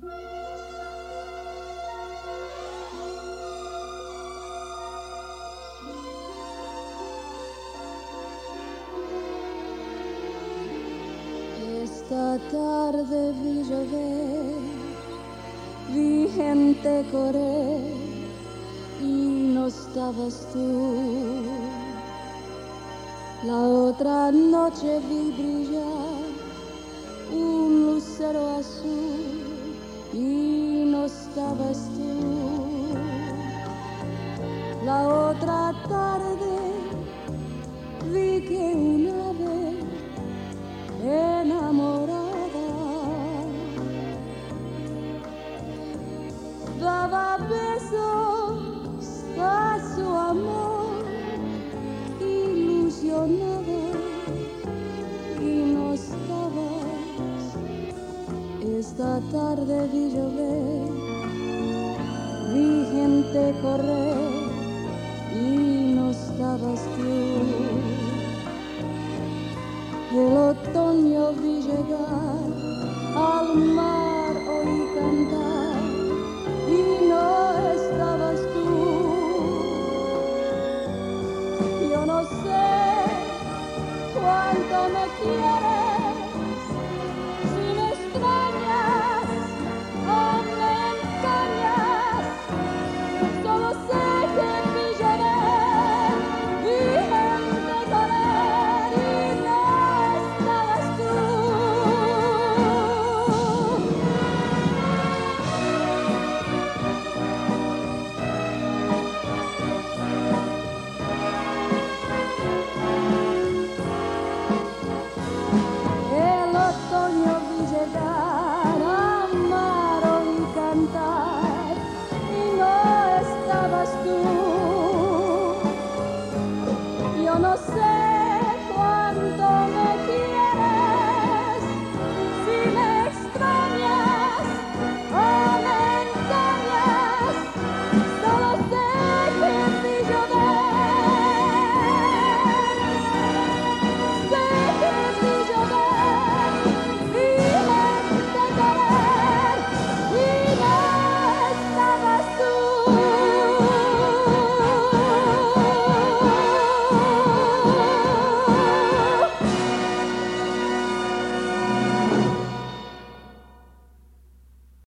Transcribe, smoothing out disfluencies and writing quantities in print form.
Esta tarde vi llover, vi gente correr y no estabas tú. La otra noche vi brillar un lucero azul y no estabas tú. La otra tarde vi que un ave enamorada daba besos a su amor, ilusionada, y no estabas. Esta tarde vi llover, vi gente correr y no estabas tú. El otoño vi llegar al